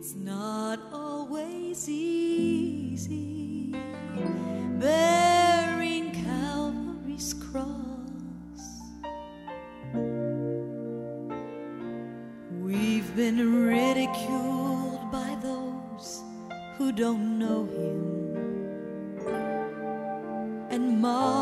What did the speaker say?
It's not always easy bearing Calvary's cross. We've been ridiculed by those who don't know Him and mocked